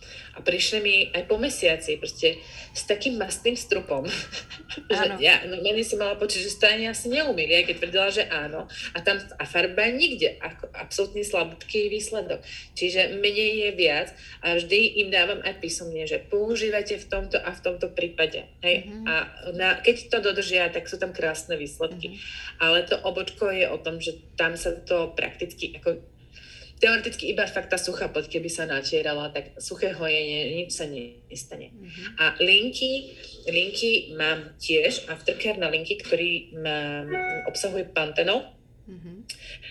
A prišli mi aj po mesiaci proste s takým mastným strupom, že ja normálne som mala pocit, že to ani asi neumili, aj keď tvrdila, že áno. A tam a farba nikde, ako absolútne slabúčký výsledok. Čiže menej je viac a vždy im dávam aj písomne, že používajte v tomto a v tomto prípade. Hej? Mm-hmm. A na, keď to dodržia, tak sú tam krásne výsledky. Mm-hmm. Ale to obočko je o tom, že tam sa to prakticky ako teoreticky iba fakt tá suchá pleť, keby sa natierala, tak suché hojenie, nič sa nestane. Mm-hmm. A linky, linky mám tiež, aftercare na linky, ktorý mám, obsahuje pantenol, mm-hmm.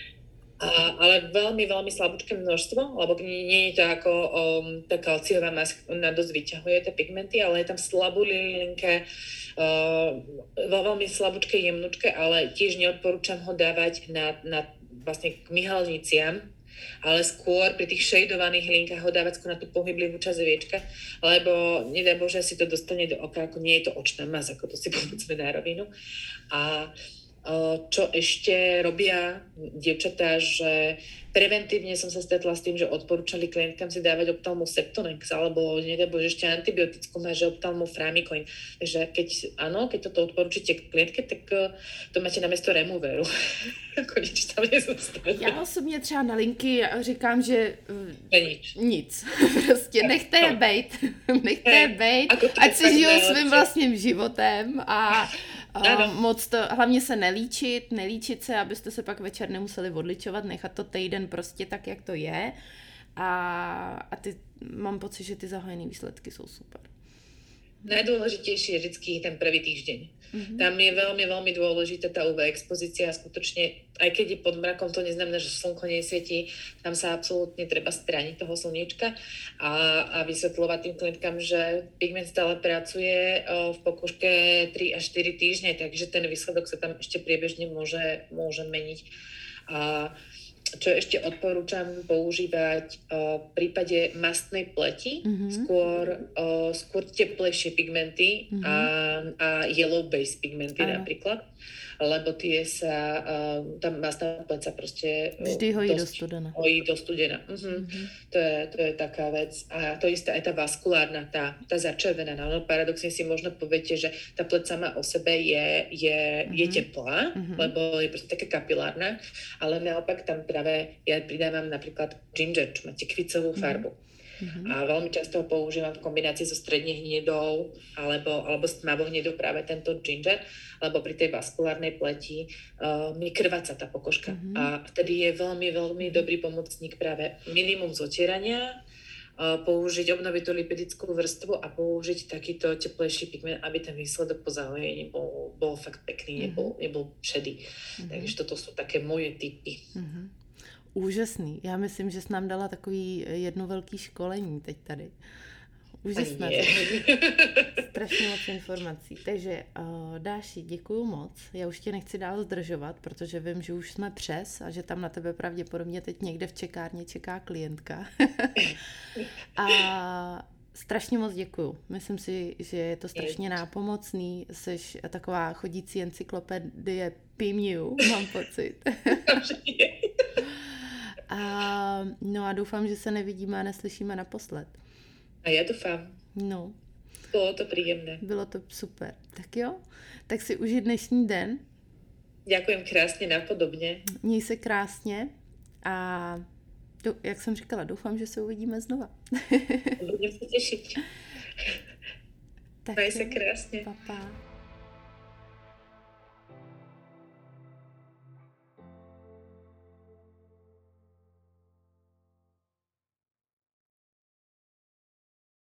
a, ale veľmi, veľmi slabúčké množstvo, lebo nie, nie je to ako um, tá kalciová maska, ona dosť vyťahuje tie pigmenty, ale je tam slabúlinké, uh, veľmi slabúčké, jemnúčké, ale tiež neodporúčam ho dávať na, na vlastne k myhalniciam, ale skôr pri tých šejdovaných linkách ho dávať skôr na tú pohyblivú časť viečka, lebo nedaj Bože si to dostane do oka, ako nie je to očná maz, ako to si povedzme na rovinu. A čo ešte robia dievčatá, že preventívne som sa stretla s tým, že odporúčali klientkám si dávať Opthalmus Septonex, alebo nedaj Bože ešte antibiotickú máš, že Opthalmus Framicoin. Takže keď, áno, keď toto odporúčite klientke, tak to máte namiesto removeru. Ako nič tam nezostane. Já osobně třeba na linky říkám, že nič. Nic. Prostě nechte je bejt. Nechte je bejt, ať si žijou svým vlastním životem a Uh, moc to, hlavně se nelíčit, nelíčit se, abyste se pak večer nemuseli odličovat, nechat to týden prostě tak, jak to je. A, a ty, mám pocit, že ty zahájené výsledky jsou super. Najdôležitejšie je vždy ten prvý týždeň. Mm-hmm. Tam je veľmi, veľmi dôležitá tá ú vé expozícia. Skutočne, aj keď je pod mrakom, to neznamená, že slnko nesvietí. Tam sa absolútne treba strániť toho slniečka a, a vysvetľovať tým klientkám, že pigment stále pracuje v pokožke tri až štyri týždne, takže ten výsledok sa tam ešte priebežne môže, môže meniť. A čo ešte odporúčam používať uh, v prípade mastnej pleti, mm-hmm. skôr, uh, skôr teplejšie pigmenty mm-hmm. a, a yellow base pigmenty Aha. napríklad, lebo tie sa, uh, tá mastná pleť sa proste vždy hojí do studena. Hojí do studena. Uh-huh. Mm-hmm. To, je, to je taká vec. A to isté aj tá vaskulárna, tá, tá začervená. No, paradoxne si možno poviete, že tá pleť sama o sebe je, je, mm-hmm. je teplá, mm-hmm. lebo je proste taká kapilárna, ale naopak tam práve ja pridávam napríklad ginger, čo má tekvicovú farbu. Mm-hmm. A veľmi často ho používam v kombinácii so stredne hnedou alebo, alebo s tmavo hnedou práve tento ginger, lebo pri tej vaskulárnej pleti uh, mi krváca tá pokožka. Mm-hmm. A vtedy je veľmi, veľmi dobrý pomocník práve minimum zotierania, uh, použiť obnovitú lipidickú vrstvu a použiť takýto teplejší pigment, aby ten výsledok po zahojení bol, bol fakt pekný, mm-hmm. nebol, nebol šedý. Mm-hmm. Takže toto sú také moje tipy. Mm-hmm. Úžasný. Já myslím, že jsi nám dala takový jedno velký školení teď tady. Úžasné. Strašně moc informací. Takže uh, Dáši, děkuju moc. Já už tě nechci dál zdržovat, protože vím, že už jsme přes a že tam na tebe pravděpodobně teď někde v čekárně čeká klientka. A strašně moc děkuju. Myslím si, že je to strašně nápomocný. Jsi taková chodící encyklopedie Pimiu, mám pocit. A, no a doufám, že se nevidíme a neslyšíme naposled. A já doufám. No. Bylo to příjemné. Bylo to super. Tak jo, tak si užij dnešní den. Ďakujem krásně, napodobně. Měj se krásně a do, jak jsem říkala, doufám, že se uvidíme znova. Budem se těšit. Tak Maj se krásně. Pa, pa.